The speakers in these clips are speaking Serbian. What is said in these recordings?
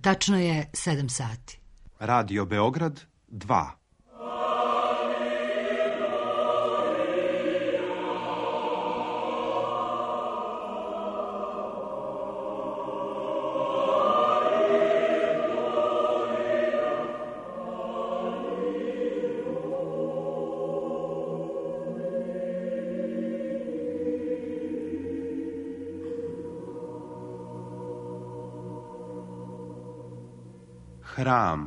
Tačno je 7 sati. Radio Beograd 2. Hram.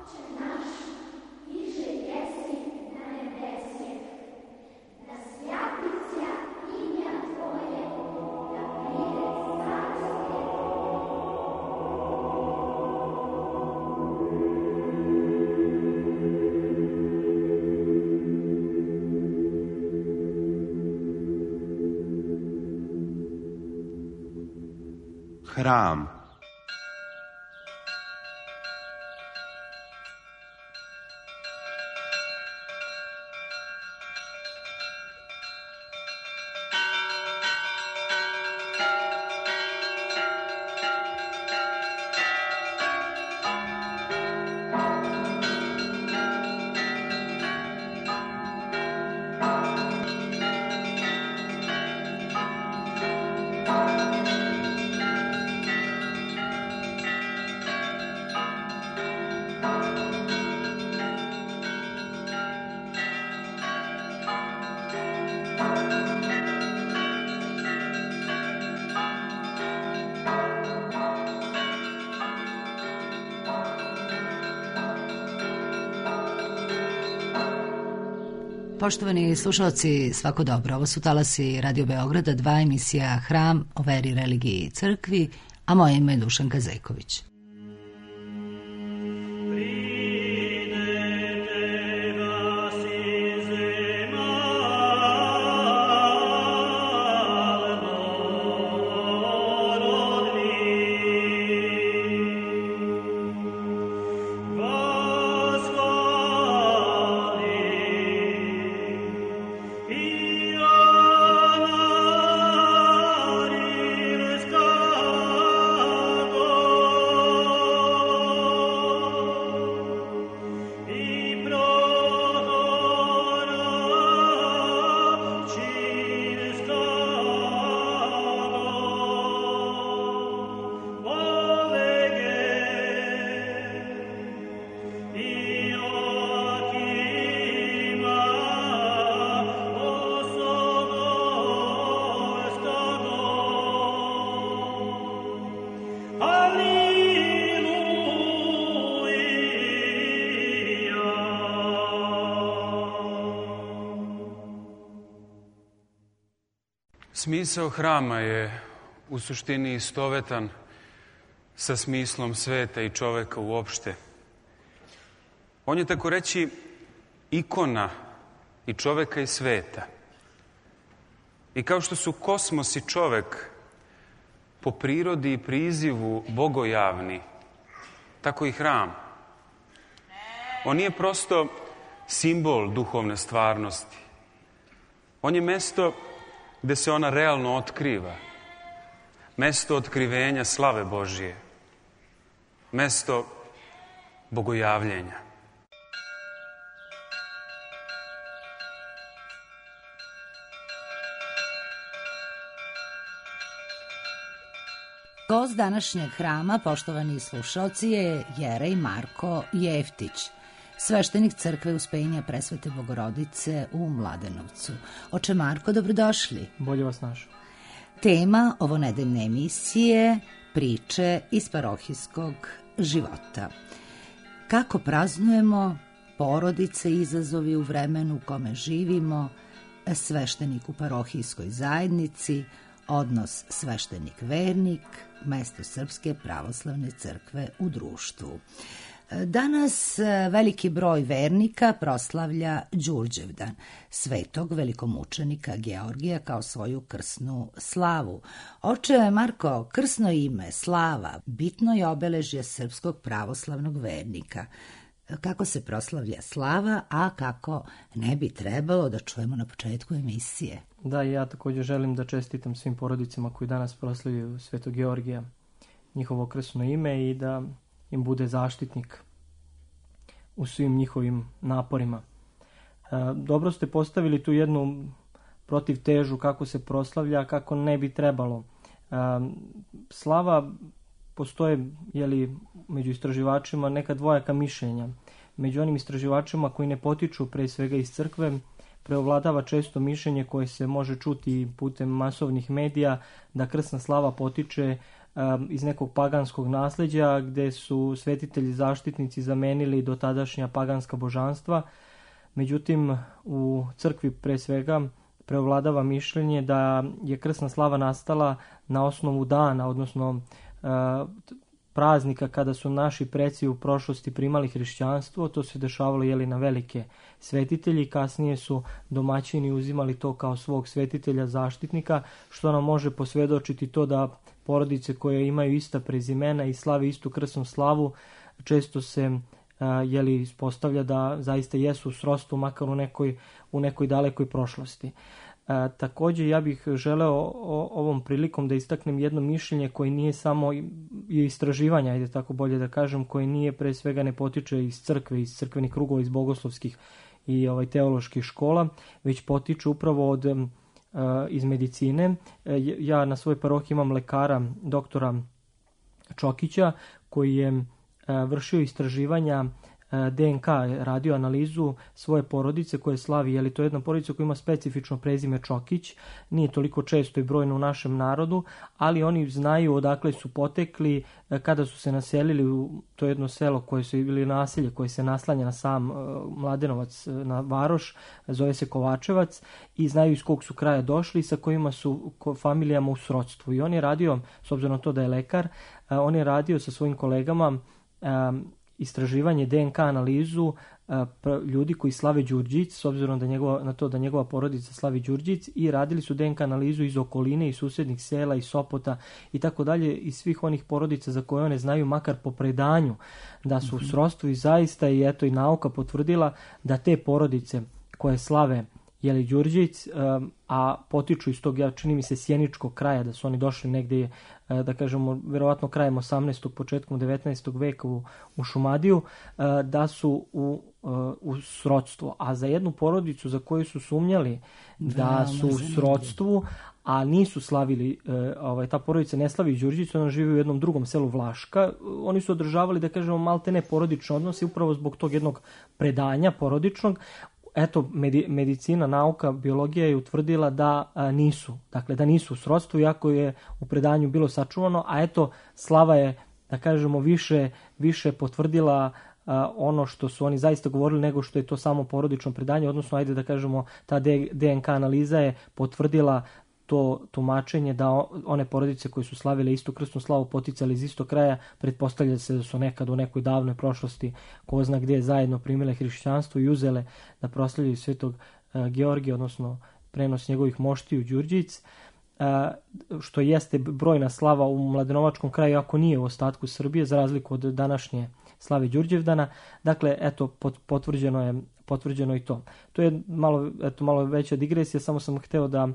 Hram. Poštovani slušalci, svako dobro. Ovo su talasi Radio Beograda 2, emisija Hram o veri, religiji i crkvi, a moje ime je Dušanka Zejković. Smisao hrama je u suštini istovetan sa smislom sveta i čoveka uopšte. On je, tako reći, ikona i čoveka i sveta. I kao što su kosmos i čovek po prirodi i prizivu bogojavni, tako i hram. On nije prosto simbol duhovne stvarnosti. On je mesto gde se ona realno otkriva. Mesto otkrivenja slave Božije. Mesto bogojavljenja. Gost današnjeg hrama, poštovani slušalci, je Jerej Marko Jeftić, sveštenik crkve Uspenja Presvete Bogorodice u Mladenovcu. Oče Marko, dobrodošli. Bolje vas našao. Tema ovonedeljne emisije priče iz parohijskog života. Kako praznujemo porodice i izazovi u vremenu u kome živimo, sveštenik u parohijskoj zajednici, odnos sveštenik-vernik, mesto Srpske pravoslavne crkve u društvu. Danas veliki broj vernika proslavlja Đurđevdan, svetog velikomučenika Georgija kao svoju krsnu slavu. Oče Marko, krsno ime, slava, bitno je obeležje srpskog pravoslavnog vernika. Kako se proslavlja slava, a kako ne bi trebalo, da čujemo na početku emisije. Da, ja također želim da čestitam svim porodicama koji danas proslavljaju Svetog Georgija, njihovo krsno ime, i da im bude zaštitnik u svim njihovim naporima. Dobro ste postavili tu jednu protivtežu kako se proslavlja, kako ne bi trebalo. Slava postoje među istraživačima neka dvojaka mišljenja. Među onim istraživačima koji ne potiču pre svega iz crkve preovladava često mišljenje koje se može čuti putem masovnih medija da krsna slava potiče iz nekog paganskog nasleđa gde su svetitelji zaštitnici zamenili dotadašnja paganska božanstva. Međutim, u crkvi pre svega preovladava mišljenje da je krsna slava nastala na osnovu dana, odnosno praznika kada su naši preci u prošlosti primali hrišćanstvo. To se dešavalo na velike svetitelji, kasnije su domaćini uzimali to kao svog svetitelja zaštitnika, što nam može posvjedočiti to da porodice koje imaju ista prezimena i slave istu krsnu slavu često se ispostavlja da zaista jesu u srodstvu, makar u nekoj dalekoj prošlosti. Također ja bih želeo ovom prilikom da istaknem jedno mišljenje koje nije samo istraživanja, ajde tako bolje da kažem, koje nije pre svega ne potiče iz crkve, iz crkvenih krugova, iz bogoslovskih i teoloških škola, već potiče upravo iz medicine. Ja na svojoj parohiji imam lekara, doktora Čokića, koji je vršio istraživanja DNK, radio analizu svoje porodice koje slavi, to je jedna porodica koja ima specifično prezime Čokić, nije toliko često i brojno u našem narodu, ali oni znaju odakle su potekli, kada su se naselili u to jedno selo koje su ili naselje koje se naslanja na sam Mladenovac, na Varoš, zove se Kovačevac, i znaju iz kog su kraja došli i sa kojima su familijama u srodstvu. I on je radio, s obzirom na to da je lekar, on je radio sa svojim kolegama istraživanje DNK analizu ljudi koji slave Đurđic, s obzirom na to da njegova porodica slavi Đurđic, i radili su DNK analizu iz okoline, iz susjednih sela, iz Sopota i tako dalje, iz svih onih porodica za koje one znaju makar po predanju da su u srodstvu, i zaista i nauka potvrdila da te porodice koje slave Đurđic, a potiču iz tog, čini mi se, sjeničkog kraja, da su oni došli negdje, da kažemo, verovatno krajem 18. početkom 19. veka u Šumadiju, da su u srodstvu. A za jednu porodicu za koju su sumnjali da su u srodstvu, a nisu slavili, ta porodica ne slavi Đurđić, ona živi u jednom drugom selu Vlaška, oni su održavali, da kažemo, maltene porodične odnose upravo zbog tog jednog predanja porodičnog. Medicina, nauka, biologija je utvrdila da nisu, dakle da nisu u srodstvu, iako je u predanju bilo sačuvano, a slava je, da kažemo, više potvrdila ono što su oni zaista govorili nego što je to samo porodično predanje, odnosno, ajde da kažemo, ta DNK analiza je potvrdila to tumačenje da one porodice koje su slavile istu krsnu slavu, poticali iz istog kraja, pretpostavlja se da su nekad u nekoj davnoj prošlosti, ko zna gdje, zajedno primile hrišćanstvo i uzele da proslavljaju svetog Georgija, odnosno prenos njegovih moštiju Đurđic, što jeste brojna slava u Mladenovačkom kraju, ako nije u ostatku Srbije, za razliku od današnje slave Đurđevdana. Dakle, potvrđeno i to. To je malo veća digresija, samo sam hteo da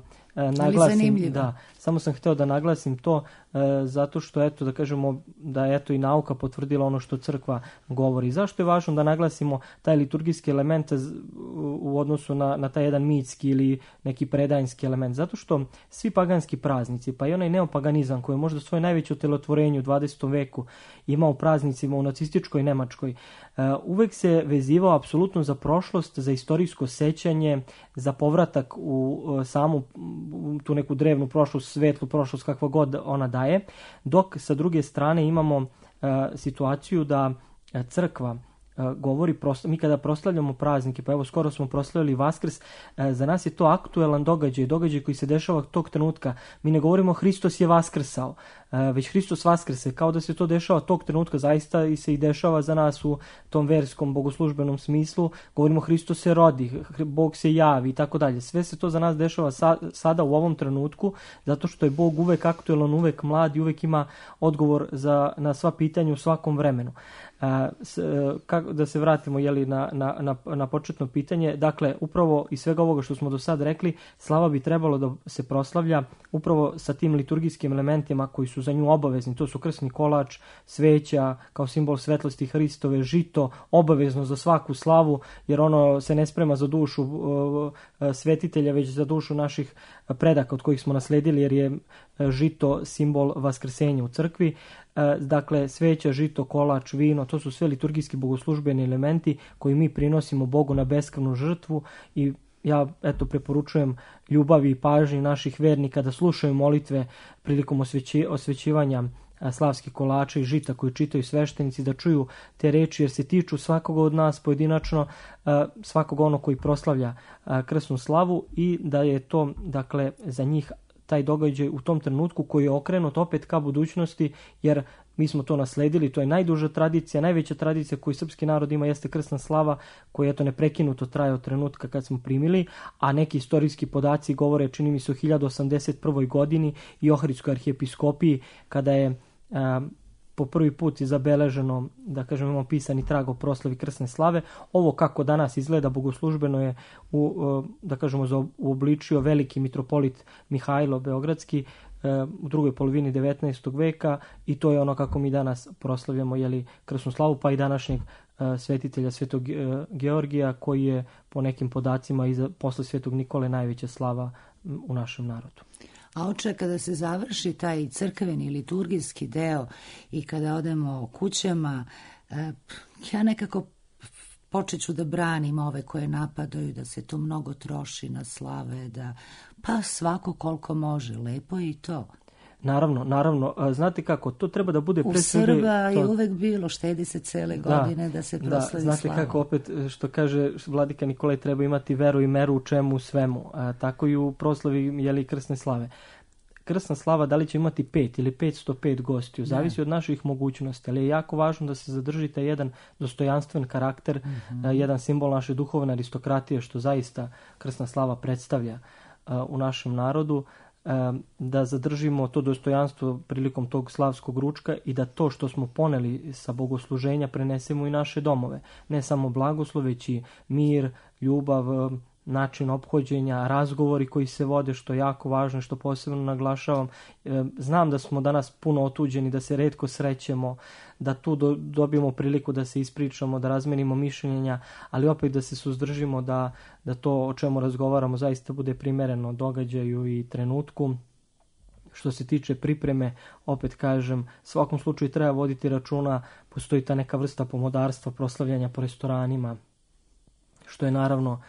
naglasim to, zato što da kažemo da i nauka potvrdila ono što crkva govori. Zašto je važno da naglasimo taj liturgijski element u odnosu na taj jedan mitski ili neki predajnski element? Zato što svi paganski praznici, pa i onaj neopaganizam koji je možda svoje najveće otelotvorenje u 20. veku imao praznicima u nacističkoj Nemačkoj, uvek se vezivao apsolutno za prošlost, za istorijsko sećanje, za povratak u samu tu neku drevnu prošlost, svetlu prošlost, kakva god ona daje, dok sa druge strane imamo situaciju da crkva govori, mi kada proslavljamo praznike, pa evo skoro smo proslavili Vaskrs, za nas je to aktuelan događaj koji se dešava tog trenutka. Mi ne govorimo Hristos je vaskrsao, već Hristos vaskrse, kao da se to dešava tog trenutka, zaista se i dešava za nas u tom verskom bogoslužbenom smislu. Govorimo Hristos se rodi, Bog se javi i tako dalje. Sve se to za nas dešava sada u ovom trenutku, zato što je Bog uvek aktuelan, uvek mlad i uvek ima odgovor na sva pitanja u svakom vremenu. Da se vratimo na početno pitanje, dakle upravo iz svega ovoga što smo do sad rekli, slava bi trebalo da se proslavlja upravo sa tim liturgijskim elementima koji su su za nju obavezni. To su krsni kolač, sveća kao simbol svetlosti Hristove, žito, obavezno za svaku slavu, jer ono se ne sprema za dušu svetitelja, već za dušu naših predaka od kojih smo nasledili, jer je žito simbol vaskrsenja u crkvi. Dakle, sveća, žito, kolač, vino, to su sve liturgijski bogoslužbeni elementi koji mi prinosimo Bogu na beskrvnu žrtvu i ja preporučujem ljubavi i pažnji naših vernika da slušaju molitve prilikom osvećivanja slavskih kolača i žita koji čitaju sveštenici, da čuju te reči jer se tiču svakoga od nas pojedinačno, svakog onog koji proslavlja krsnu slavu i da je to, dakle, za njih taj događaj u tom trenutku koji je okrenut opet ka budućnosti, jer mi smo to nasledili, to je najduža tradicija, najveća tradicija koju srpski narod ima jeste krsna slava, koja neprekinuto traje od trenutka kad smo primili, a neki istorijski podaci govore, čini mi se, o 1081. godini i Ohridskoj arhijepiskopiji, kada je po prvi put zabeleženo, da kažem, imamo pisani trag o proslavi krsne slave. Ovo kako danas izgleda bogoslužbeno je da kažemo uobličio veliki mitropolit Mihajlo Beogradski u drugoj polovini 19. veka i to je ono kako mi danas proslavljamo krsnu slavu, pa i današnjeg svetitelja Svetog Georgija, koji je po nekim podacima posle Svetog Nikole najveća slava u našem narodu. A oče, kada se završi taj crkveni liturgijski deo i kada odemo kućama, ja nekako počet ću da branim ove koje napadaju da se tu mnogo troši na slave, pa svako koliko može, lepo je i to. Naravno, znate kako, to treba da bude... U Srba je uvek bilo, štedi se cele godine da se proslavi slava. Znate kako, opet, što kaže vladika Nikolaj, treba imati veru i meru u čemu, u svemu. Tako i u proslavi krsne slave. Krsna slava, da li će imati 5 ili 505 gostiju, zavisi od naših mogućnosti, ali je jako važno da se zadržite jedan dostojanstven karakter, jedan simbol naše duhovne aristokratije, što zaista krsna slava predstavlja u našem narodu, da zadržimo to dostojanstvo prilikom tog slavskog ručka i da to što smo poneli sa bogosluženja prenesemo i naše domove. Ne samo blagoslov, već i mir, ljubav, način ophođenja, razgovori koji se vode, što je jako važno, što posebno naglašavam. Znam da smo danas puno otuđeni, da se retko srećemo, da tu dobijemo priliku da se ispričamo, da razmenimo mišljenja, ali opet da se suzdržimo da to o čemu razgovaramo zaista bude primereno događaju i trenutku. Što se tiče pripreme, opet kažem, svakom slučaju treba voditi računa, postoji ta neka vrsta pomodarstva, proslavljanja po restoranima, što je naravno...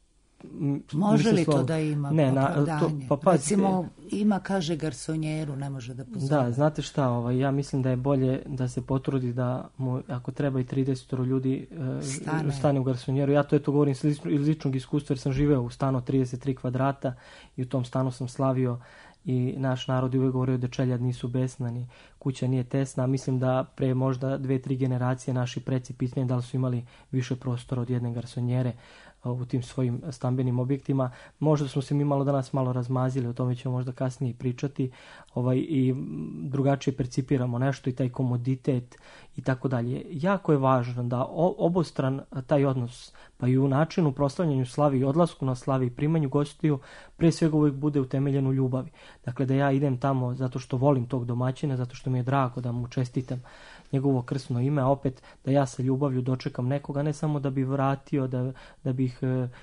Može li to da ima opravdanje? Recimo, ima, kaže, garsonjeru, ne može da pozove. Da, znate šta, ja mislim da je bolje da se potrudi da mu, ako treba i 30 ljudi stane u garsonjeru. Ja to govorim iz ličnog iskustva, jer sam živeo u stanu 33 kvadrata i u tom stanu sam slavio i naš narod je uvijek govorio da čeljad nisu besna, ni kuća nije tesna. Mislim da pre možda 2-3 generacije naši preci pitanje da li su imali više prostora od jedne garsonjere u tim svojim stambenim objektima. Možda smo se mi danas malo razmazili, o tome ćemo možda kasnije pričati, i drugačije percipiramo nešto i taj komoditet i tako dalje. Jako je važno da obostran taj odnos, pa i u načinu proslavljanju slavi i odlasku na slavi i primanju gostiju, pre svega uvijek bude utemeljen u ljubavi. Dakle, da ja idem tamo zato što volim tog domaćina, zato što mi je drago da mu čestitam njegovo krsno ime, a opet da ja sa ljubavlju dočekam nekoga, ne samo da bi vratio, da bih,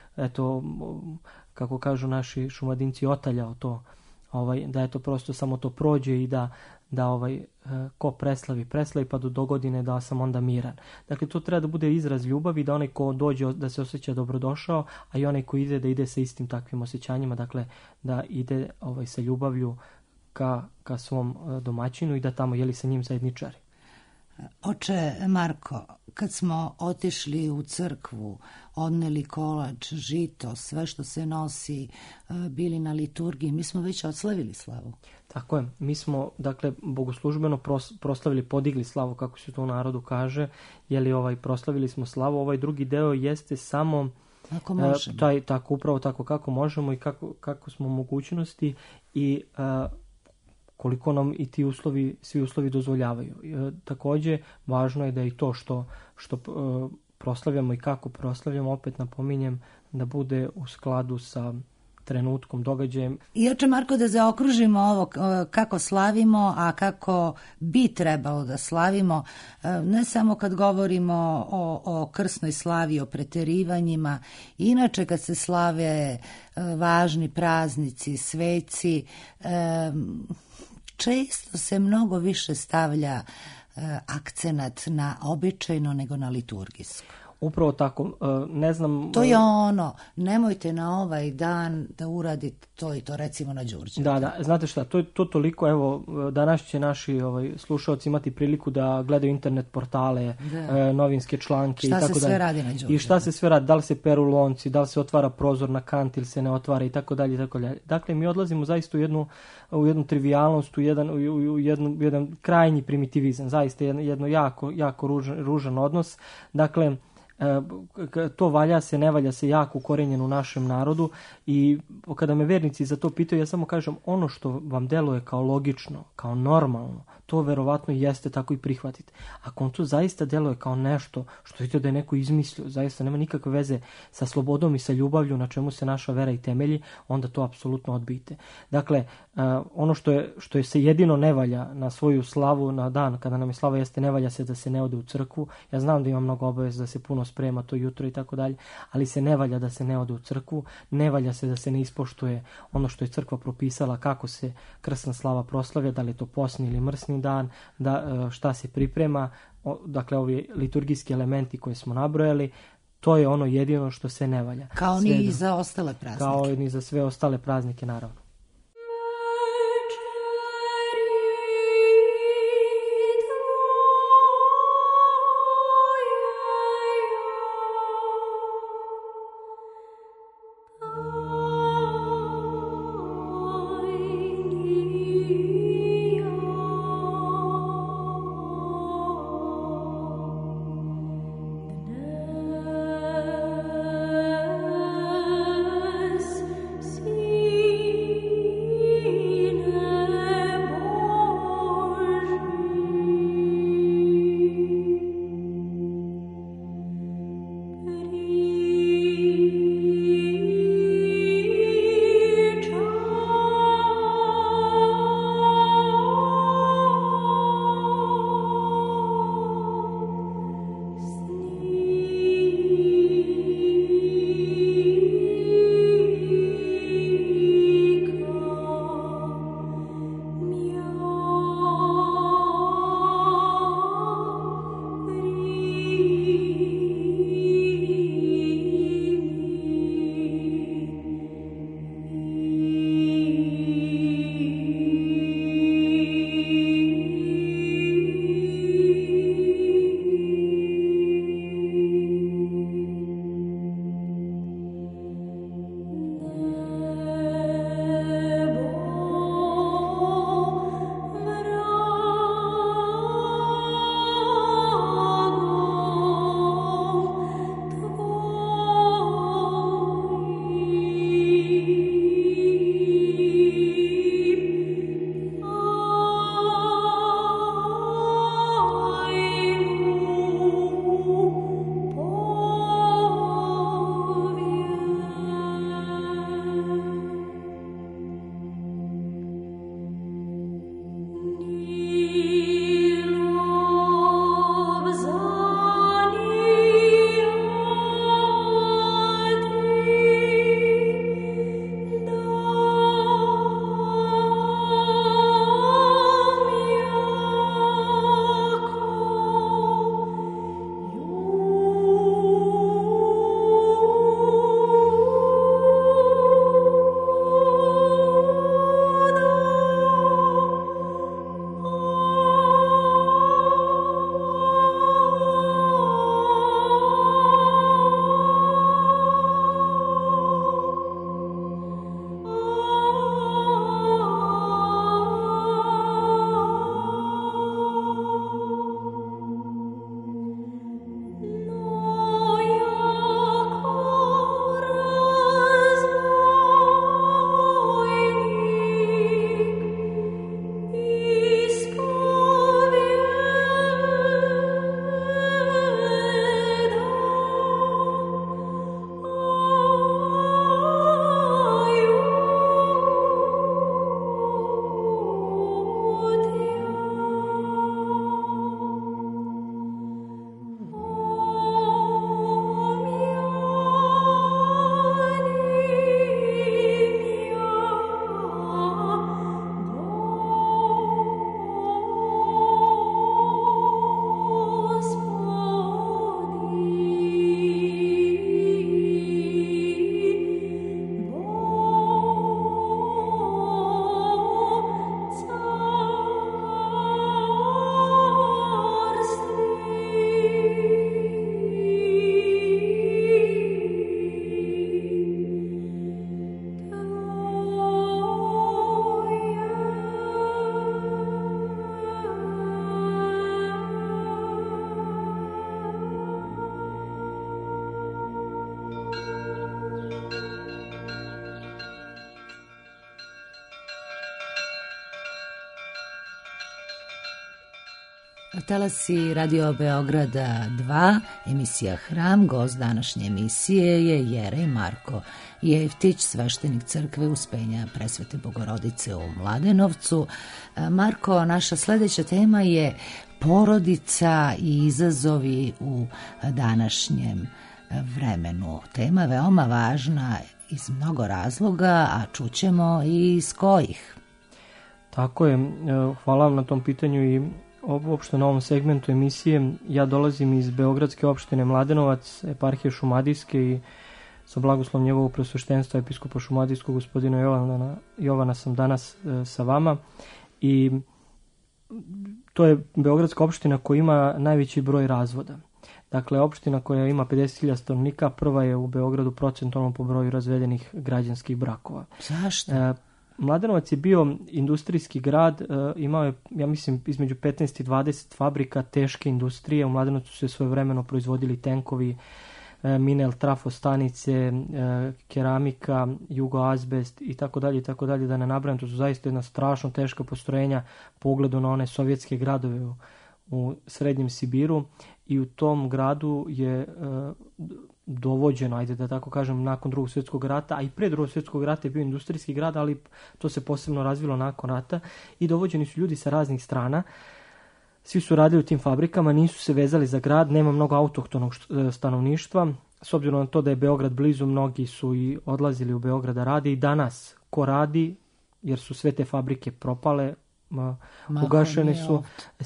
kako kažu naši Šumadinci, otaljao to, da je to prosto samo to prođe i da ko preslavi pa do dogodine da sam onda miran. Dakle, to treba da bude izraz ljubavi, da onaj ko dođe da se osjeća dobrodošao, a i onaj ko ide da ide sa istim takvim osjećanjima, dakle da ide sa ljubavlju ka svom domaćinu i da tamo sa njim zajedničari. Oče Marko, kad smo otišli u crkvu, odneli kolač, žito, sve što se nosi, bili na liturgiji, mi smo već odslavili slavu. Tako je, mi smo, dakle, bogoslužbeno proslavili, podigli slavu, kako se to u narodu kaže, proslavili smo slavu. Ovaj drugi deo jeste samo ako možemo. Upravo tako kako možemo i kako smo mogućnosti i koliko nam i svi uslovi dozvoljavaju. Također, važno je da i to što proslavljamo i kako proslavljamo, opet napominjem, da bude u skladu sa trenutkom, događajem. I jače, Marko, da zaokružimo ovo kako slavimo, a kako bi trebalo da slavimo, ne samo kad govorimo o krsnoj slavi, o preterivanjima, inače kad se slave važni praznici, sveci, često se mnogo više stavlja akcenat na običajno nego na liturgijsko. Upravo tako, ne znam... To je ono, nemojte na ovaj dan da uradite to i to, recimo na Đurđevdan. Da, znate šta, to toliko, evo, danas će naši slušalci imati priliku da gledaju internet portale, novinske članke i tako dalje. Šta se sve radi na Đurđevdan? I šta se sve radi, da li se peru lonci, da li se otvara prozor na kant ili se ne otvara i tako dalje, i tako dalje. Dakle, mi odlazimo zaista u jednu trivijalnost, u jedan krajnji primitivizam, zaista jedno jako ružan odnos. Dakle, to valja se, ne valja se, jako ukorenjen u našem narodu, i kada me vernici za to pitaju, ja samo kažem, ono što vam deluje kao logično, kao normalno, to verovatno jeste, tako i prihvatite. Ako on to zaista deluje kao nešto što vidite da je neko izmislio, zaista nema nikakve veze sa slobodom i sa ljubavlju na čemu se naša vera i temelji, onda to apsolutno odbijte. Dakle, ono što se jedino ne valja na svoju slavu, na dan kada nam je slava, jeste ne valja se da se ne ode u crkvu. Ja znam da ima mnogo obaveza, da se puno sprema to jutro i tako dalje, ali se ne valja da se ne ode u crkvu, ne valja se da se ne ispoštuje ono što je crkva propisala, kako se krsna slava proslavlja, da li je to posni ili mrsni dan, šta se priprema, dakle ovi liturgijski elementi koje smo nabrojali, to je ono jedino što se ne valja. Kao ni i za ostale praznike. Kao ni za sve ostale praznike, naravno. See talasi Radio Beograda 2, emisija Hram. Gost današnje emisije je Jerej Marko Jeftić, sveštenik crkve Uspenja Presvete Bogorodice u Mladenovcu. Marko, naša sledeća tema je porodica i izazovi u današnjem vremenu. Tema veoma važna iz mnogo razloga, a čućemo i iz kojih. Tako je, hvala vam na tom pitanju i uopšte na ovom segmentu emisije. Ja dolazim iz Beogradske opštine Mladenovac, eparhije Šumadijske i sa blagoslovom njegovog preosveštenstva episkopa Šumadijskog gospodina Jovana sam danas sa vama. I to je Beogradska opština koja ima najveći broj razvoda. Dakle, opština koja ima 50.000 stanovnika, prva je u Beogradu procentualno po broju razvedenih građanskih brakova. Zašto? Mladenovac je bio industrijski grad, imao je, ja mislim, između 15 i 20 fabrika teške industrije. U Mladenovcu su se svojevremeno proizvodili tenkovi, minel trafostanice, keramika, jugoazbest i tako dalje, da ne nabrajam. To su zaista jedna strašno teška postrojenja po ugledu na one sovjetske gradove u Srednjem Sibiru, i u tom gradu je dovođeno, ajde da tako kažem, nakon Drugog svjetskog rata, a i pre Drugog svjetskog rata je bio industrijski grad, ali to se posebno razvilo nakon rata, i dovođeni su ljudi sa raznih strana. Svi su radili u tim fabrikama, nisu se vezali za grad, nema mnogo autohtonog stanovništva. S obzirom na to da je Beograd blizu, mnogi su i odlazili u Beograd da rade, i danas ko radi, jer su sve te fabrike propale, ugašene su.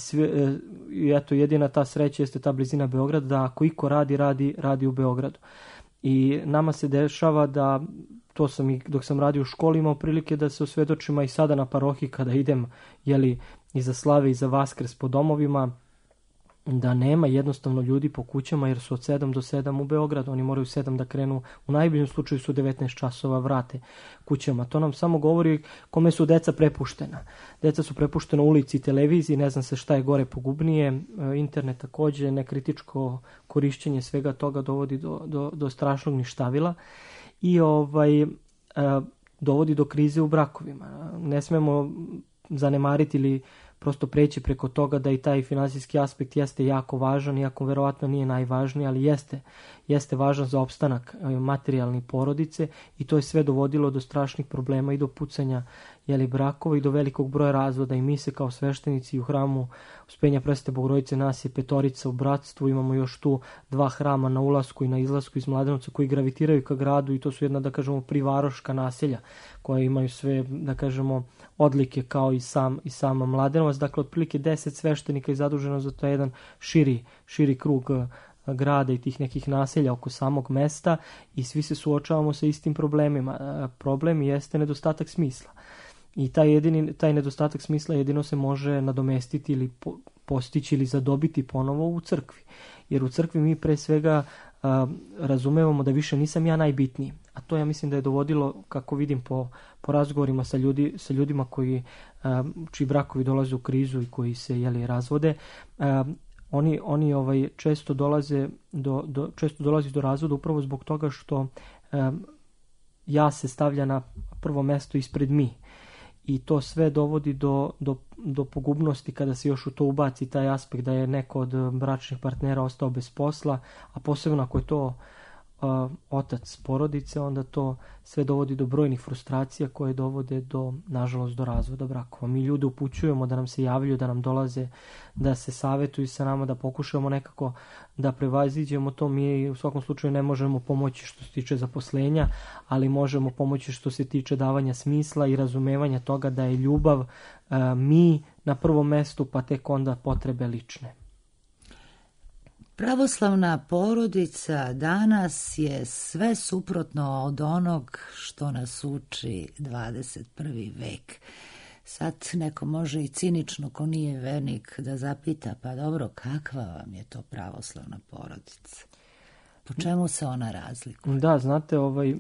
I eto, jedina ta sreća jeste ta blizina Beograda, da ako iko radi u Beogradu. I nama se dešava da, to sam i dok sam radio u školi imao prilike da se osvedočim, i sada na parohiji kada idem, i za slave i za Vaskrs po domovima, da nema jednostavno ljudi po kućama, jer su od 7 do 7 u Beogradu. Oni moraju 7 da krenu, u najboljem slučaju su 19 časova vrate kućama. To nam samo govori kome su deca prepuštena. Deca su prepuštena ulici i televiziji, ne znam se šta je gore pogubnije, internet takođe, nekritičko korišćenje svega toga dovodi do strašnog ništavila i dovodi do krize u brakovima. Ne smemo zanemariti ili prosto preći preko toga da i taj finansijski aspekt jeste jako važan, iako verovatno nije najvažniji, ali jeste važan za opstanak materijalne porodice, i to je sve dovodilo do strašnih problema i do pucanja brakova i do velikog broja razvoda. I mi se kao sveštenici u hramu Uspenja Presvete Bogorodice, nas je 5 u bratstvu, imamo još tu 2 hrama na ulasku i na izlasku iz Mladenovca koji gravitiraju ka gradu, i to su jedna, da kažemo, privaroška naselja koja imaju sve, da kažemo, odlike kao i sama Mladenovac. Dakle, otprilike 10 sveštenika je zaduženo za to, jedan širi krug grada i tih nekih naselja oko samog mesta, i svi se suočavamo sa istim problemima. Problem jeste nedostatak smisla. I taj nedostatak smisla jedino se može nadomestiti ili postići ili zadobiti ponovo u crkvi. Jer u crkvi mi pre svega razumevamo da više nisam ja najbitniji. A to ja mislim da je dovodilo, kako vidim po razgovorima sa ljudima čiji brakovi dolaze u krizu i koji se razvode, oni često dolazi do razvoda upravo zbog toga što ja se stavlja na prvo mesto ispred mi. I to sve dovodi do pogubnosti kada se još u to ubaci taj aspekt da je neko od bračnih partnera ostao bez posla, a posebno ako je to otac porodice, onda to sve dovodi do brojnih frustracija koje dovode nažalost do razvoda brakova. Mi ljude upućujemo da nam se javljaju, da nam dolaze, da se savetuju sa nama, da pokušamo nekako da prevaziđemo to. Mi u svakom slučaju ne možemo pomoći što se tiče zaposlenja, ali možemo pomoći što se tiče davanja smisla i razumevanja toga da je ljubav mi na prvom mestu, pa tek onda potrebe lične. Pravoslavna porodica danas je sve suprotno od onog što nas uči 21. vek. Sad neko može i cinično, ko nije vernik, da zapita, pa dobro, kakva vam je to pravoslavna porodica? Po čemu se ona razlikuje? Da, znate,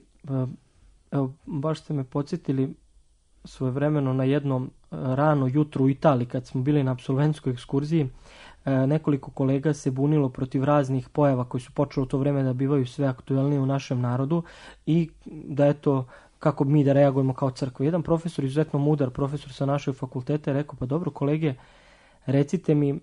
baš ste me podsjetili svojevremeno na jednom rano jutru u Italiji, kad smo bili na apsolventskoj ekskurziji. Nekoliko kolega se bunilo protiv raznih pojava koji su počeli u to vreme da bivaju sve aktuelnije u našem narodu, i da eto, kako mi da reagujemo kao crkva. Jedan profesor, izuzetno mudar profesor sa našeg fakulteta, je rekao, pa dobro kolege, recite mi,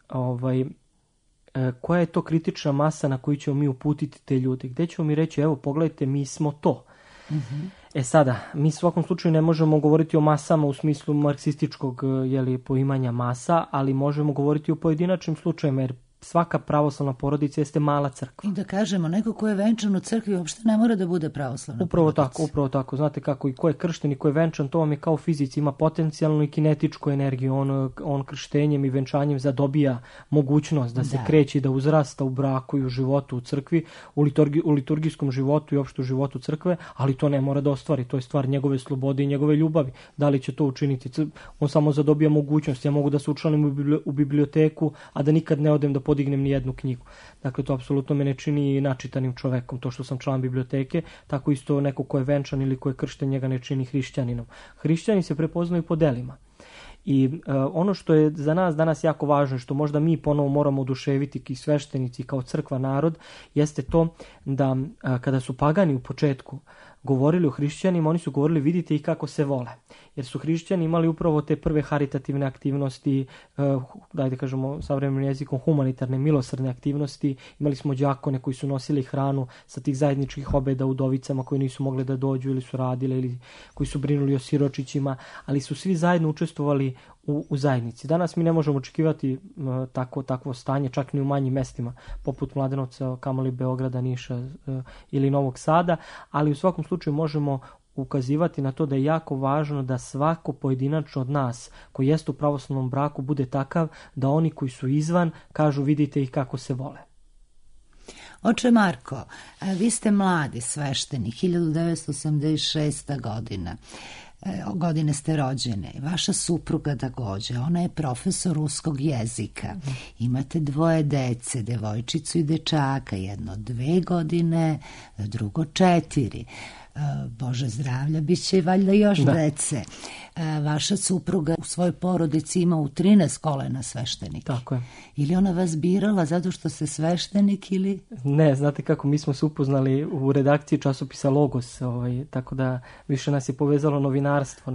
koja je to kritična masa na koju ćemo mi uputiti te ljude, gdje ćemo mi reći, evo pogledajte, mi smo to. Mm-hmm. Sada, mi u svakom slučaju ne možemo govoriti o masama u smislu marksističkog poimanja masa, ali možemo govoriti o pojedinačnim slučajima, jer svaka pravoslavna porodica jeste mala crkva. I da kažemo, neko ko je venčan u crkvi uopšte ne mora da bude pravoslavna porodica. Upravo tako. Znate kako, i ko je kršten i ko je venčan, to vam je kao u fizici, ima potencijalnu i kinetičku energiju. On krštenjem i venčanjem zadobija mogućnost da se kreće, da uzrasta u braku i u životu u crkvi, u liturgijskom životu i uopšte u životu crkve, ali to ne mora da ostvari. To je stvar njegove slobode i njegove ljubavi. Da li će to učiniti? On samo zadobija mogućnost. Ja mogu da se učlanim u biblioteku, a da nikad ne odem da podignem ni jednu knjigu. Dakle, to apsolutno me ne čini načitanim čovekom, to što sam član biblioteke, tako isto neko ko je venčan ili ko je kršten, njega ne čini hrišćaninom. Hrišćani se prepoznaju po delima. I ono što je za nas danas jako važno, što možda mi ponovo moramo oduševiti i sveštenici kao crkva narod, jeste to da kada su pagani u početku govorili o hrišćanima, oni su govorili vidite i kako se vole. Jer su hrišćani imali upravo te prve haritativne aktivnosti, dajde kažemo savremenim jezikom humanitarne, milosrdne aktivnosti. Imali smo đakone koji su nosili hranu sa tih zajedničkih obeda udovicama koji nisu mogli da dođu ili su radile ili koji su brinuli o siročićima, ali su svi zajedno učestvovali u zajednici. Danas mi ne možemo očekivati takvo stanje, čak ni u manjim mestima, poput Mladenovca, kamoli Beograda, Niša ili Novog Sada, ali u svakom slučaju možemo ukazivati na to da je jako važno da svako pojedinačno od nas koji jeste u pravoslavnom braku bude takav da oni koji su izvan kažu vidite ih kako se vole. Oče Marko, vi ste mladi sveštenik, 1986. godine ste rođene, vaša supruga takođe, ona je profesor ruskog jezika, imate 2 dece, devojčicu i dečaka, jedno 2 godine, drugo 4. Bože zdravlja, bit će valjda još dece. Vaša supruga u svojoj porodici ima u 13 kolena sveštenike. Tako je. Ili ona vas birala zato što ste sveštenik ili? Ne, znate kako, mi smo se upoznali u redakciji časopisa Logos, tako da više nas je povezalo novinarstvo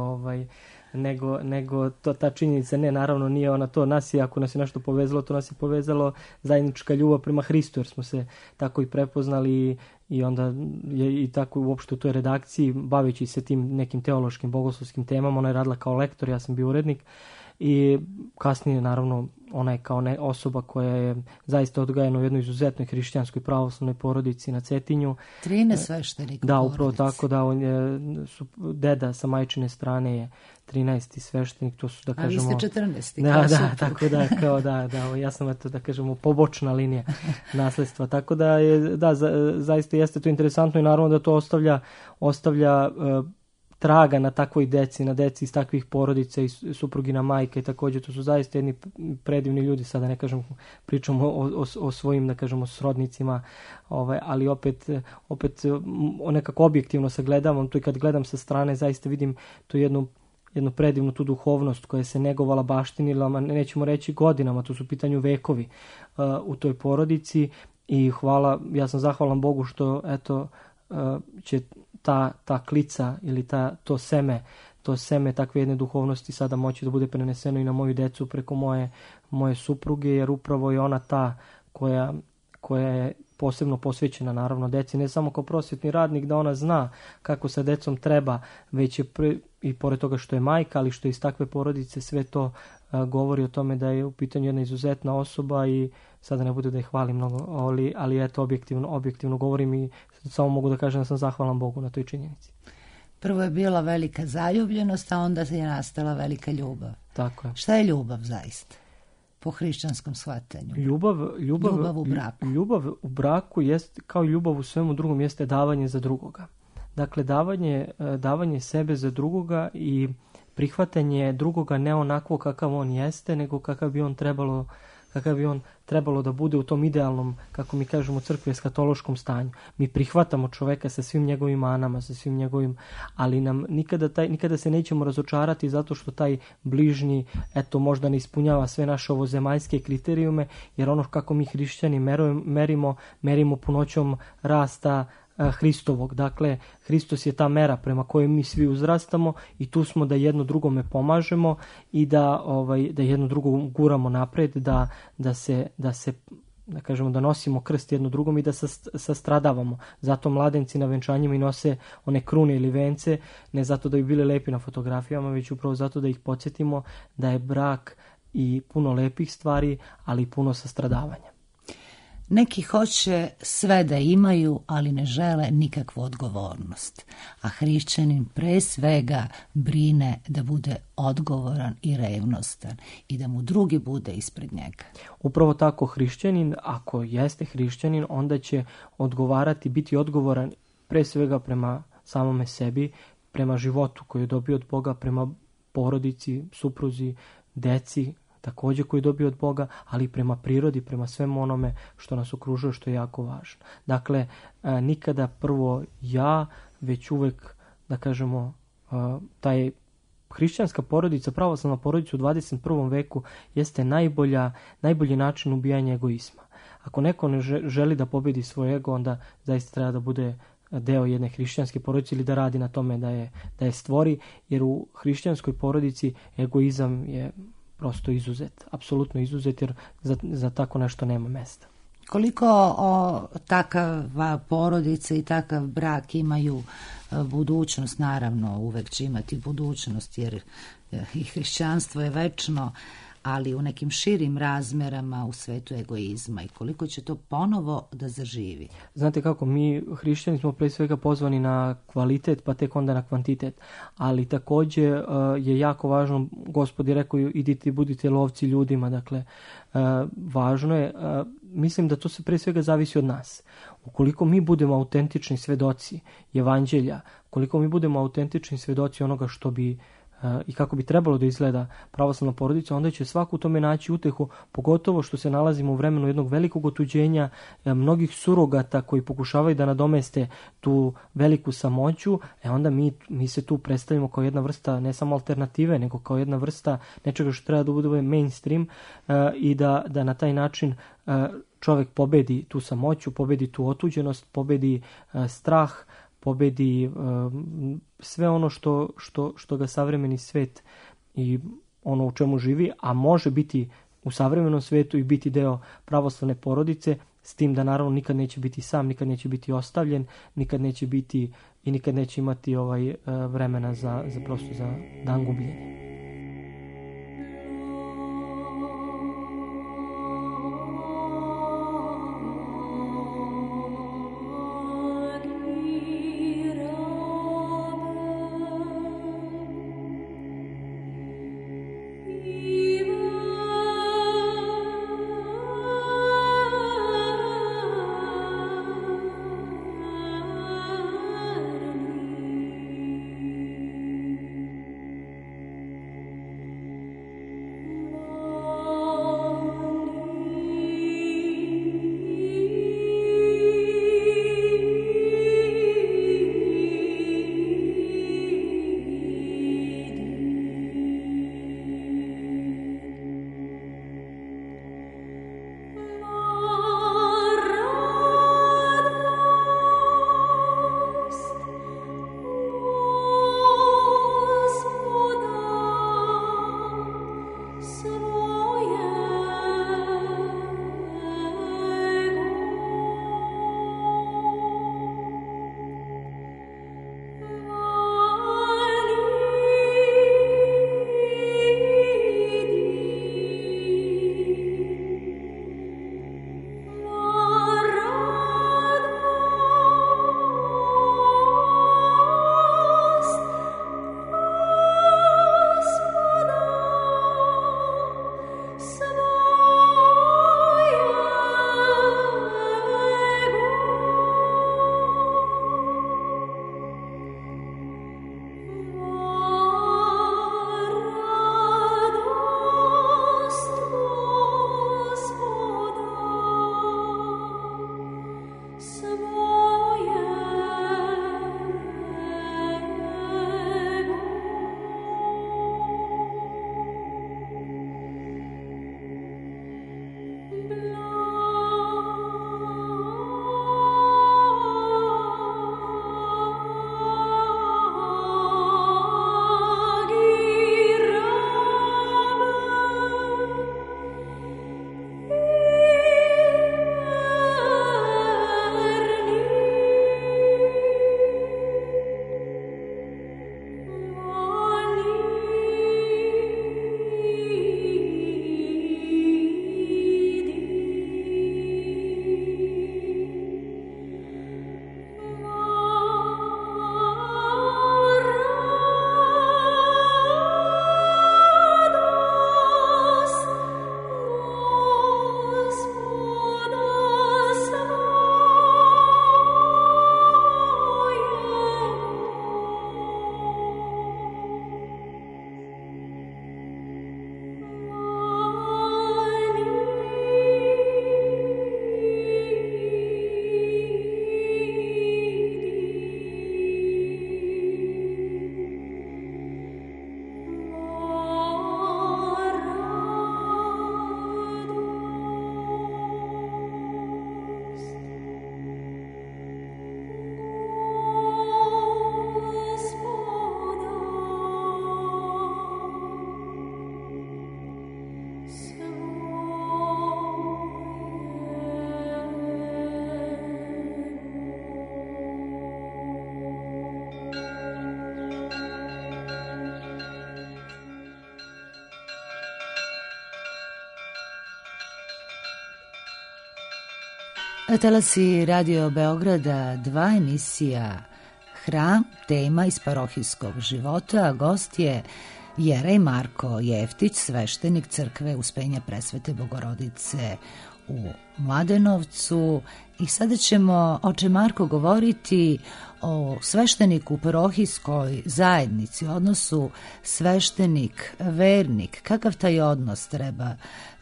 nego ta činjenica. Ne, naravno nije ona to. Ako nas je nešto povezalo, to nas je povezalo zajednička ljubav prema Hristu, jer smo se tako i prepoznali i onda je i tako uopšte u toj redakciji, baveći se tim nekim teološkim, bogoslovskim temama. Ona je radila kao lektor, ja sam bio urednik i kasnije naravno ona je kao osoba koja je zaista odgajana u jednoj izuzetnoj hrišćanskoj pravoslavnoj porodici na Cetinju. 13 sveštenika. Da, upravo tako, da, deda sa majčine strane je 13. sveštenik, to su da kažemo... A vi ste 14. Da, tako da, kao da, ja sam eto da kažemo pobočna linija nasledstva, tako da je, da, zaista jeste to interesantno i naravno da to ostavlja traga na takvoj deci, na deci iz takvih porodica i suprugina majka i također to su zaista jedni predivni ljudi, sada ne kažem, pričamo o svojim, da kažemo, srodnicima, ali opet nekako objektivno sagledavam to i kad gledam sa strane zaista vidim tu jednu predivnu tu duhovnost koja se negovala, baštinila, nećemo reći godinama, to su u pitanju vekovi u toj porodici i ja sam zahvalan Bogu što eto će ta klica ili to seme takve jedne duhovnosti sada moći da bude preneseno i na moju decu preko moje supruge, jer upravo je ona ta koja je posebno posvećena naravno deci, ne samo kao prosvjetni radnik da ona zna kako sa decom treba, već je i pored toga što je majka, ali što je iz takve porodice, sve to govori o tome da je u pitanju jedna izuzetna osoba i sada ne budu da je hvalim mnogo, ali eto objektivno govorim i samo mogu da kažem da sam zahvalan Bogu na toj činjenici. Prvo je bila velika zaljubljenost, a onda je nastala velika ljubav. Tako je. Šta je ljubav zaista? Po hrišćanskom shvatanju. Ljubav u braku. Ljubav u braku jest, kao i ljubav u svemu drugom, jeste davanje za drugoga. Dakle, davanje sebe za drugoga i prihvatanje drugoga ne onako kakav on jeste, nego kakav bi on trebalo da bude u tom idealnom, kako mi kažemo u crkvi, eskatološkom stanju. Mi prihvatamo čoveka sa svim njegovim manama, sa svim njegovim, ali nam nikada se nećemo razočarati zato što taj bližnji, eto, možda ne ispunjava sve naše ovozemaljske kriterijume, jer ono kako mi hrišćani merimo punoćom rasta Hristovog. Dakle, Hristos je ta mera prema kojoj mi svi uzrastamo i tu smo da jedno drugome pomažemo i da jedno drugo guramo napred, da kažemo da nosimo krst jedno drugom i da sastradavamo. Zato mladenci na venčanjima i nose one krune ili vence, ne zato da bi bili lepi na fotografijama, već upravo zato da ih podsjetimo da je brak i puno lepih stvari, ali i puno sastradavanja. Neki hoće sve da imaju, ali ne žele nikakvu odgovornost. A hrišćanin pre svega brine da bude odgovoran i revnostan i da mu drugi bude ispred njega. Upravo tako, hrišćanin, ako jeste hrišćanin, onda će odgovarati, biti odgovoran pre svega prema samome sebi, prema životu koji je dobio od Boga, prema porodici, supruzi, deci, također koji je dobio od Boga, ali i prema prirodi, prema svemu onome što nas okružuje, što je jako važno. Dakle, nikada prvo ja, već uvek, da kažemo, taj hrišćanska porodica, pravoslavna porodica u 21. veku jeste najbolji način ubijanja egoizma. Ako neko ne želi da pobedi svoj ego, onda zaista treba da bude deo jedne hrišćanske porodice ili da radi na tome da je stvori, jer u hrišćanskoj porodici egoizam je prosto izuzet, apsolutno izuzet, jer za tako nešto nema mesta. Koliko takava porodica i takav brak imaju budućnost? Naravno, uvek će imati budućnost, jer i hrišćanstvo je večno, ali u nekim širim razmerama u svetu egoizma, i koliko će to ponovo da zaživi? Znate kako, mi hrišćani smo pre svega pozvani na kvalitet, pa tek onda na kvantitet, ali također je jako važno, Gospod je rekao, idite i budite lovci ljudima, dakle, važno je, mislim da to se pre svega zavisi od nas. Ukoliko mi budemo autentični svedoci evanđelja, ukoliko mi budemo autentični svedoci onoga što bi i kako bi trebalo da izgleda pravoslavna porodica, onda će svako u tome naći utehu, pogotovo što se nalazimo u vremenu jednog velikog otuđenja, mnogih surogata koji pokušavaju da nadomeste tu veliku samoću, onda mi se tu predstavimo kao jedna vrsta ne samo alternative, nego kao jedna vrsta nečega što treba da bude mainstream i da na taj način čovjek pobedi tu samoću, pobedi tu otuđenost, pobedi strah, pobedi sve ono što ga savremeni svet i ono u čemu živi, a može biti u savremenom svetu i biti deo pravoslavne porodice, s tim da naravno nikad neće biti sam, nikad neće biti ostavljen, nikad neće biti i nikad neće imati vremena za dan gubljenja. Talasi Radio Beograda 2, emisija Hram, tema iz parohijskog života. Gost je Jerej Marko Jeftić, sveštenik crkve Uspenja Presvete Bogorodice u Mladenovcu. I sada ćemo, oče Marko, govoriti o svešteniku u parohijskoj zajednici, odnosu sveštenik-vernik. Kakav taj odnos treba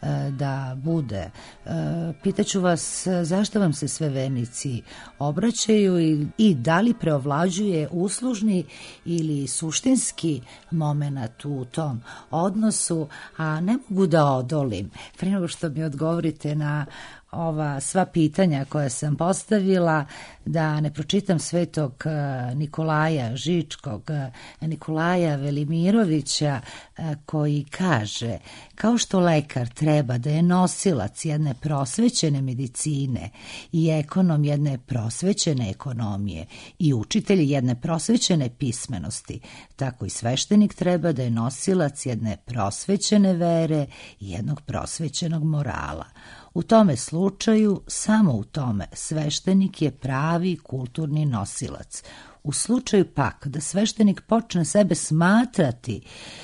da bude? Pitaću vas zašto vam se sve vernici obraćaju i da li preovlađuje uslužni ili suštinski moment u tom odnosu, a ne mogu da odolim. Pre nego što mi odgovorite na ova sva pitanja koja sam postavila, da ne pročitam svetog Nikolaja Žičkog, Nikolaja Velimirovića, koji kaže: kao što lekar treba da je nosilac jedne prosvećene medicine i ekonom jedne prosvećene ekonomije i učitelj jedne prosvećene pismenosti, tako i sveštenik treba da je nosilac jedne prosvećene vere i jednog prosvećenog morala. U tome slučaju, samo u tome, sveštenik je pravi kulturni nosilac. U slučaju pak da sveštenik počne sebe smatrati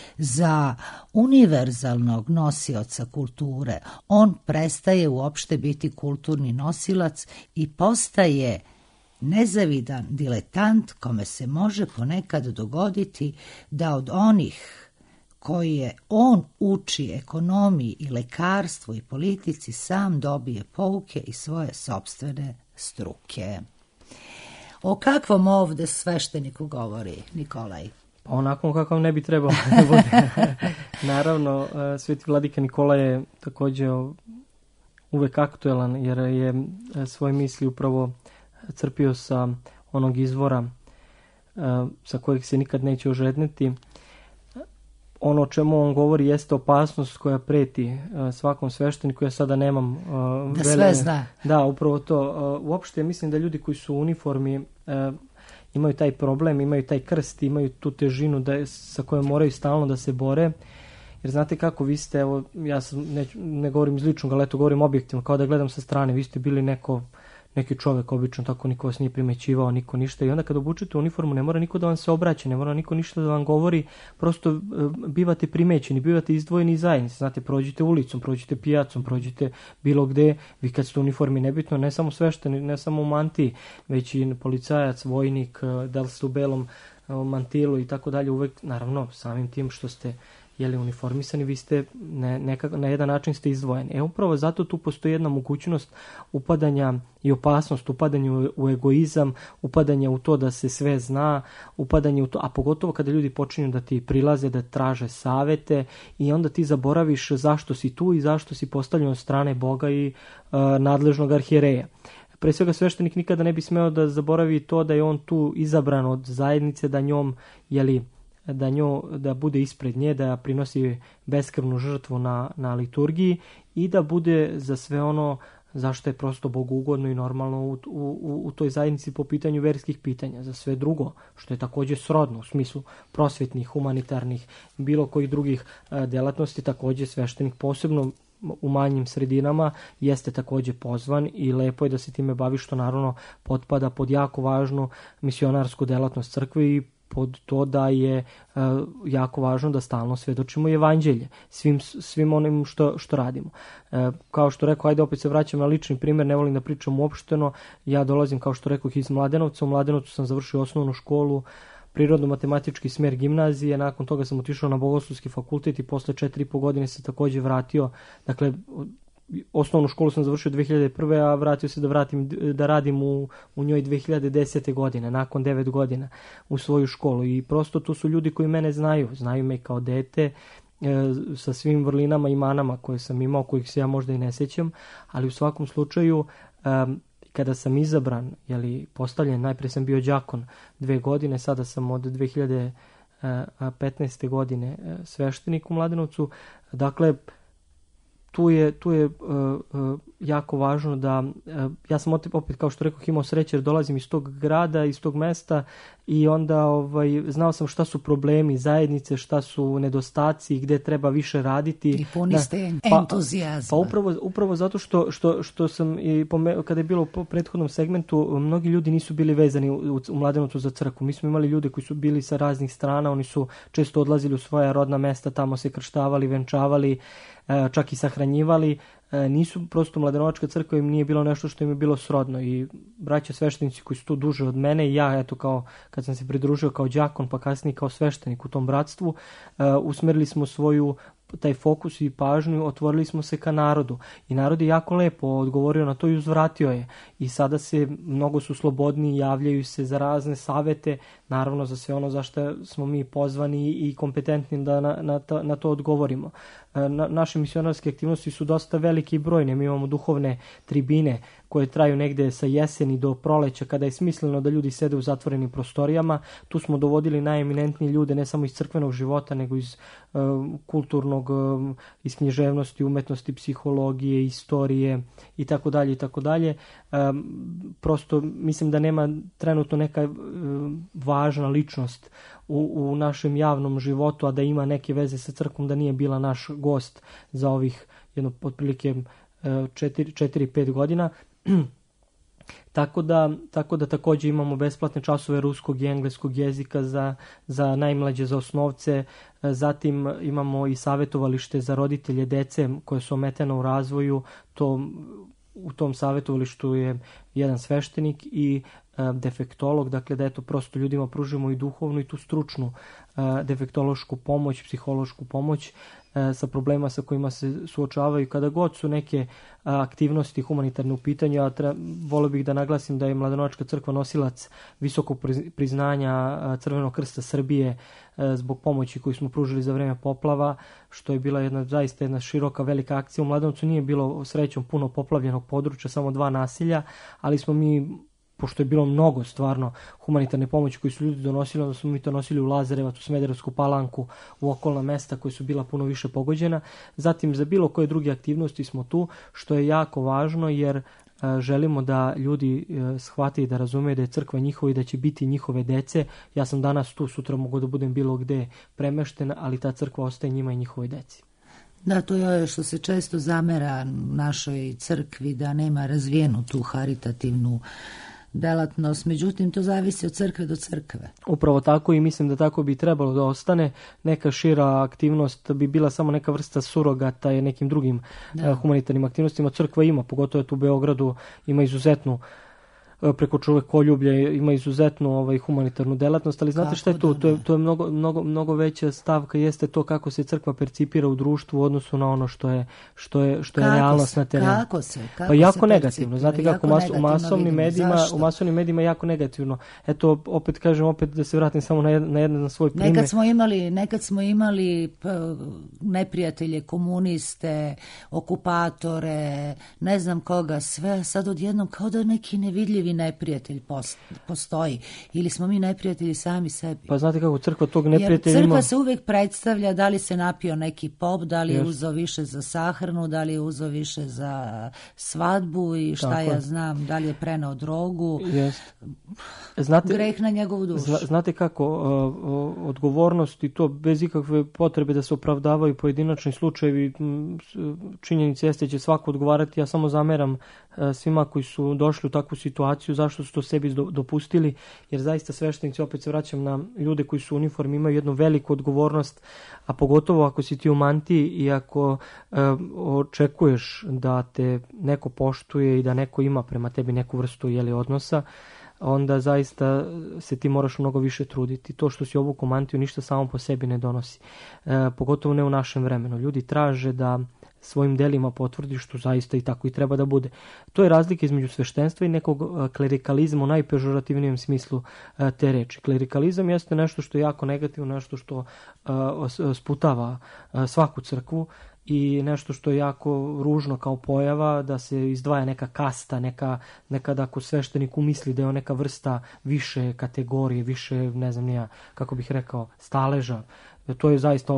za univerzalnog nosioca kulture, on prestaje uopšte biti kulturni nosilac i postaje nezavidan diletant kome se može ponekad dogoditi da od onih koje on uči ekonomiji i lekarstvu i politici sam dobije pouke i svoje sopstvene struke. O kakvom ovde svešteniku govori Nikolaj? Onako kako ne bi trebalo da bude. Naravno, sveti vladika Nikola je također uvek aktuelan, jer je svoje misli upravo crpio sa onog izvora sa kojeg se nikad neće ožedneti. Ono o čemu on govori jeste opasnost koja preti svakom svešteniku. Ja sada nemam da sve zna. Da, upravo to. Uopšte mislim da ljudi koji su u uniformi imaju taj problem, imaju taj krst, imaju tu težinu sa kojom moraju stalno da se bore. Jer znate kako, vi ste, evo, ja sam, ne govorim iz ličnog, ali eto govorim objektivno, kao da gledam sa strane, vi ste bili neki čovjek obično, tako niko vas nije primećivao, niko ništa, i onda kad obučete uniformu ne mora niko da vam se obraća, ne mora niko ništa da vam govori, prosto bivate primećeni, bivate izdvojeni iz zajednice, znate, prođite ulicom, prođite pijacom, prođite bilo gde, vi kad ste u uniformi, nebitno, ne samo svešteni, ne samo u mantiji, već i policajac, vojnik, da li ste u belom mantilu i tako dalje, uvek, naravno, samim tim što ste uniformisani, vi ste na jedan način ste izdvojeni. Upravo zato tu postoji jedna mogućnost upadanja i opasnost, upadanja u egoizam, upadanja u to da se sve zna, upadanje u to, a pogotovo kada ljudi počinju da ti prilaze, da traže savete, i onda ti zaboraviš zašto si tu i zašto si postavljen od strane Boga i nadležnog arhijereja. Pre svega, sveštenik nikada ne bi smeo da zaboravi to da je on tu izabran od zajednice, da njom, da bude ispred nje, da prinosi beskrvnu žrtvu na liturgiji i da bude za sve ono zašto je prosto Bogu ugodno i normalno u toj zajednici po pitanju verskih pitanja. Za sve drugo, što je također srodno u smislu prosvetnih, humanitarnih, bilo kojih drugih delatnosti, također sveštenik, posebno u manjim sredinama, jeste također pozvan i lepo je da se time bavi, što naravno potpada pod jako važnu misionarsku delatnost crkve i pod to da je jako važno da stalno svedočimo evanđelje svim onim što radimo. Kao što rekao, ajde opet se vraćam na lični primjer, ne volim da pričam uopšteno. Ja dolazim, kao što rekao, iz Mladenovca. U Mladenovcu sam završio osnovnu školu, prirodno-matematički smer gimnazije, nakon toga sam otišao na Bogoslovski fakultet i posle 4,5 godine se također vratio. Dakle, osnovnu školu sam završio 2001. a vratio se da radim u njoj 2010. godine, nakon 9 godina u svoju školu. I prosto tu su ljudi koji mene znaju me kao dete, sa svim vrlinama i manama koje sam imao, kojih se ja možda i ne sjećam, ali u svakom slučaju kada sam izabran, postavljen, najprije sam bio đakon 2 godine, sada sam od 2015. godine sveštenik u Mladenovcu. Dakle, tu je jako važno da, ja sam opet, kao što rekao, imao sreće jer dolazim iz tog grada, iz tog mesta i onda znao sam šta su problemi zajednice, šta su nedostaci, gde treba više raditi. I puni ste entuzijazma. Pa upravo zato što sam, kada je bilo po prethodnom segmentu, mnogi ljudi nisu bili vezani u Mladenovcu za crkvu. Mi smo imali ljude koji su bili sa raznih strana, oni su često odlazili u svoja rodna mesta, tamo se krštavali, venčavali, čak i sahranjivali. Nisu prosto Mladenovačka crkva im nije bilo nešto što im je bilo srodno i braća sveštenici koji su tu duže od mene i ja, eto, kao kad sam se pridružio kao đakon pa kasnije kao sveštenik u tom bratstvu, usmerili smo taj fokus i pažnju, otvorili smo se ka narodu i narod je jako lepo odgovorio na to i uzvratio je i sada mnogo su slobodni, javljaju se za razne savete, naravno za sve ono za što smo mi pozvani i kompetentni da na to odgovorimo. Naše misionarske aktivnosti su dosta velike i brojne. Mi imamo duhovne tribine koje traju negde sa jeseni do proleća kada je smisleno da ljudi sede u zatvorenim prostorijama. Tu smo dovodili najeminentnije ljude ne samo iz crkvenog života nego iz kulturnog, iz književnosti, umetnosti, psihologije, istorije i tako dalje i tako dalje. Prosto mislim da nema trenutno neka važna ličnost u našem javnom životu, a da ima neke veze sa crkvom, da nije bila naš gost za ovih otprilike 4-5 godina. Tako da također imamo besplatne časove ruskog i engleskog jezika za najmlađe, za osnovce. Zatim imamo i savjetovalište za roditelje dece koje su ometena u razvoju. U tom savjetovalištu je jedan sveštenik i defektolog, dakle da prosto ljudima pružimo i duhovnu i tu stručnu defektološku pomoć, psihološku pomoć sa problema sa kojima se suočavaju. Kada god su neke aktivnosti humanitarne u pitanju, a volio bih da naglasim da je Mladenovačka crkva nosilac visokog priznanja Crvenog krsta Srbije zbog pomoći koju smo pružili za vreme poplava, što je bila zaista jedna široka, velika akcija. U Mladenovcu nije bilo srećom puno poplavljenog područja, samo 2 naselja, ali smo mi, pošto je bilo mnogo stvarno humanitarne pomoći koji su ljudi donosili, onda smo mi to nosili u Lazarevac, u Smederevsku Palanku, u okolna mesta koji su bila puno više pogođena. Zatim za bilo koje druge aktivnosti smo tu, što je jako važno jer želimo da ljudi shvate i da razumeju da je crkva njihova i da će biti njihove dece. Ja sam danas tu, sutra mogu da budem bilo gde premešten, ali ta crkva ostaje njima i njihovoj deci. Da, to je što se često zamera našoj crkvi, da nema razvijenu tu haritativnu delatnost, međutim to zavisi od crkve do crkve. Upravo tako i mislim da tako bi trebalo da ostane. Neka šira aktivnost bi bila samo neka vrsta surogata i nekim drugim humanitarnim aktivnostima. Crkva ima, pogotovo tu u Beogradu, ima izuzetnu preko čovekoljublja, ima izuzetnu humanitarnu delatnost, ali znate šta je to? To je mnogo veća stavka, jeste to kako se crkva percipira u društvu u odnosu na ono što je realnost na terenu. Kako se pa jako negativno. Znate kako u masovnim medijima jako negativno. Eto, opet kažem, da se vratim samo na svoj primjer. Nekad smo imali neprijatelje, komuniste, okupatore, ne znam koga, sve sad odjednom kao da neki nevidljivi neprijatelj postoji. Ili smo mi neprijatelji sami sebi. Pa znate kako crkva tog neprijatelja ima? Crkva se uvijek predstavlja da li se napio neki pop, da li je uzeo više za sahranu, da li je uzeo više za svadbu i šta ja znam, da li je preneo drogu. Greh na njegovu dušu. Znate kako, odgovornost i to bez ikakve potrebe da se opravdavaju pojedinačni slučajevi, činjenica jeste će svako odgovarati. Ja samo zameram svima koji su došli u takvu situaciju, zašto su to sebi dopustili, jer zaista sveštenici, opet se vraćam na ljude koji su u uniformi, imaju jednu veliku odgovornost, a pogotovo ako si ti u mantiji i ako očekuješ da te neko poštuje i da neko ima prema tebi neku vrstu odnosa, onda zaista se ti moraš mnogo više truditi. To što si obuku mantiju ništa samo po sebi ne donosi. Pogotovo ne u našem vremenu. Ljudi traže da svojim delima potvrdi što zaista i tako i treba da bude. To je razlika između sveštenstva i nekog klerikalizma u najpežorativnijem smislu te reči. Klerikalizam jeste nešto što je jako negativno, nešto što sputava svaku crkvu i nešto što je jako ružno kao pojava, da se izdvaja neka kasta, nekada ako sveštenik umisli da je on neka vrsta više kategorije, više, ne znam nija, kako bih rekao, staleža. To je zaista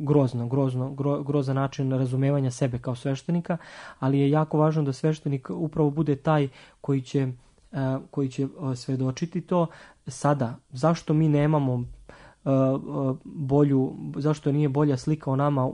grozan način razumevanja sebe kao sveštenika, ali je jako važno da sveštenik upravo bude taj koji će koji će svedočiti to. Sada, zašto mi nemamo zašto nije bolja slika o nama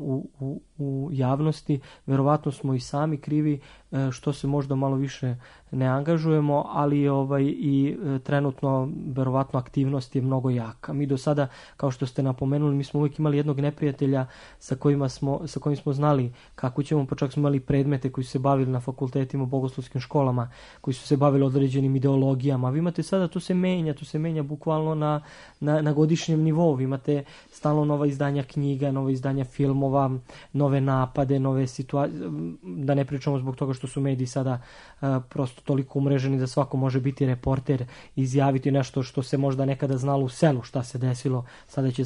u javnosti, verovatno smo i sami krivi što se možda malo više ne angažujemo, ali i trenutno verovatno aktivnost je mnogo jaka. Mi do sada, kao što ste napomenuli, mi smo uvijek imali jednog neprijatelja sa kojim smo znali kako ćemo, pa čak smo imali predmete koji su se bavili na fakultetima, bogoslovskim školama, koji su se bavili određenim ideologijama. Vi imate sada, to se menja bukvalno na godišnjem nivou. Vi imate stalno nova izdanja knjiga, nova izdanja filmova, nove napade, nove situacije, da ne pričamo zbog toga što su mediji sada prosto toliko umreženi da svako može biti reporter, izjaviti nešto što se možda nekada znalo u selu šta se desilo, sada će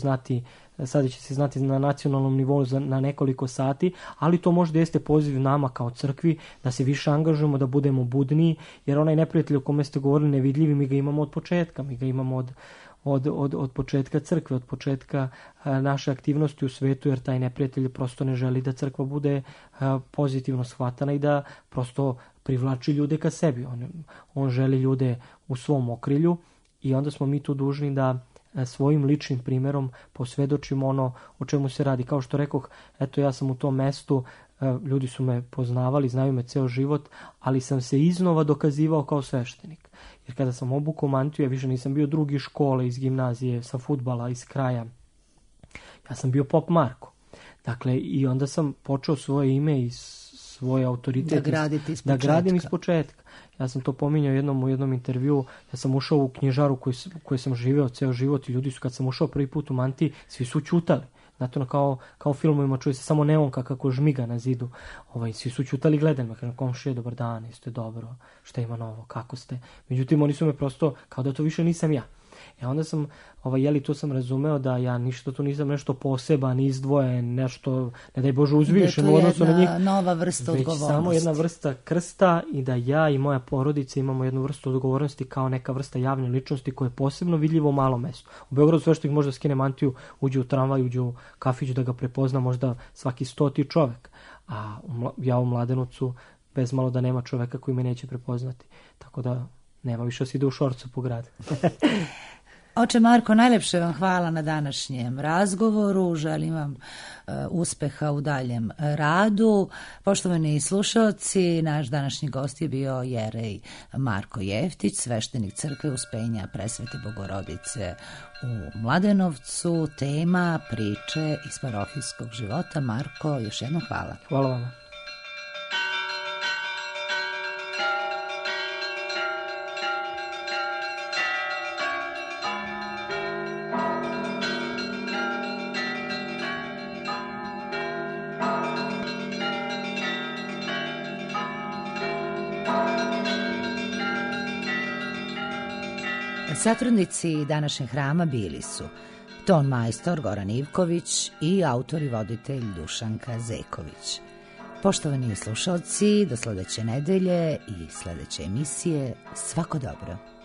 se znati na nacionalnom nivou na nekoliko sati, ali to možda jeste poziv nama kao crkvi da se više angažujemo, da budemo budniji, jer onaj neprijatelj o kome ste govorili nevidljivi, mi ga imamo od početka, mi ga imamo od početka crkve, od početka naše aktivnosti u svetu, jer taj neprijatelj prosto ne želi da crkva bude pozitivno shvatana i da prosto privlači ljude ka sebi. On želi ljude u svom okrilju i onda smo mi tu dužni da svojim ličnim primjerom posvjedočimo ono o čemu se radi. Kao što rekoh, eto ja sam u tom mestu, ljudi su me poznavali, znaju me ceo život, ali sam se iznova dokazivao kao sveštenik. Jer kada sam obukao mantiju, ja više nisam bio drugi škole, iz gimnazije, sa fudbala, iz kraja. Ja sam bio Pop Marko. Dakle, i onda sam počeo svoje ime i svoj autoritet da gradim iz početka. Ja sam to pominjao u jednom intervjuu. Ja sam ušao u knjižaru koju sam živeo ceo život i ljudi su, kad sam ušao prvi put u mantiji, svi su ćutali. Znate, kao u filmovima čuje se samo neonka kako žmiga na zidu. Svi su ćutali, gledali me, kažem, komšije, dobar dan, jeste dobro, šta ima novo, kako ste? Međutim, oni su me prosto, kao da to više nisam ja. Onda sam, tu sam razumeo da ja ništa tu nisam nešto poseban, izdvojen, nešto, ne daj Bože, uzvišen u odnosu na njih. Nova vrsta odgovornosti. Već samo jedna vrsta krsta i da ja i moja porodica imamo jednu vrstu odgovornosti kao neka vrsta javne ličnosti koja je posebno vidljiva u malom mestu. U Beogradu sve što ih možda skine mantiju, uđe u tramvaj, uđe u kafić da ga prepozna možda svaki 100. čovek. A ja u Mladenovcu bez malo da nema čoveka koji me neće prepoznati. Tako da nema više da se ide u šorcu po gradu. Oče Marko, najlepše vam hvala na današnjem razgovoru. Želim vam uspeha u daljem radu. Poštovani slušalci, naš današnji gost je bio jerej Marko Jeftić, sveštenik crkve Uspenja Presvete Bogorodice u Mladenovcu. Tema priče iz parohijskog života. Marko, još jednom hvala. Hvala vam. Satrudnici današnjeg hrama bili su ton majstor Goran Ivković i autor i voditelj Dušanka Zeković. Poštovani slušalci, do sledeće nedelje i sledeće emisije, svako dobro.